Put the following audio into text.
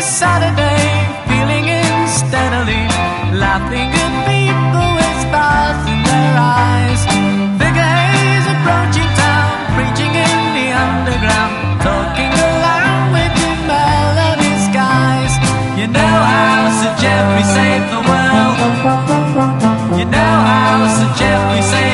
Saturday, feeling unsteadily, laughing at people with stars in their eyes. Figure haze approaching town, preaching in the underground, talking a language in melody skies. You know how Sir Geoffrey saved the world. You know how Sir Geoffrey saved